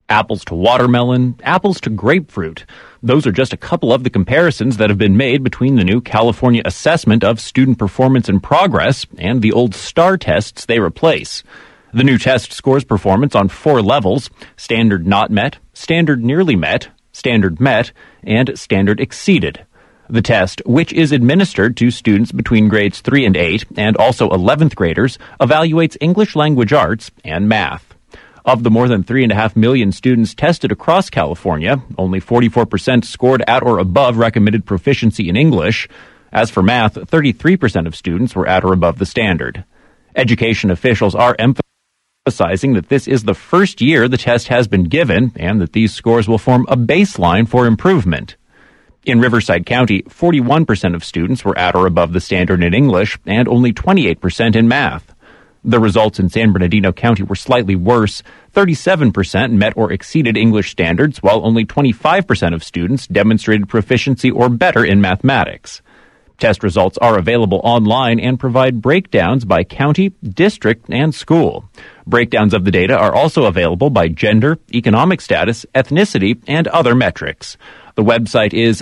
Apples to watermelon, apples to grapefruit. Those are just a couple of the comparisons that have been made between the new California Assessment of Student Performance and Progress and the old STAR tests they replace. The new test scores performance on 4 levels: standard not met, standard nearly met, standard met, and standard exceeded. The test, which is administered to students between grades 3 and 8 and also 11th graders, evaluates English language arts and math. Of the more than 3.5 million students tested across California, only 44% scored at or above recommended proficiency in English. As for math, 33% of students were at or above the standard. Education officials are emphasizing that this is the first year the test has been given and that these scores will form a baseline for improvement. In Riverside County, 41% of students were at or above the standard in English and only 28% in math. The results in San Bernardino County were slightly worse. 37% met or exceeded English standards, while only 25% of students demonstrated proficiency or better in mathematics. Test results are available online and provide breakdowns by county, district, and school. Breakdowns of the data are also available by gender, economic status, ethnicity, and other metrics. The website is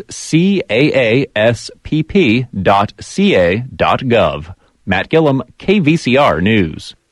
caaspp.ca.gov. Matt Gillum, KVCR News.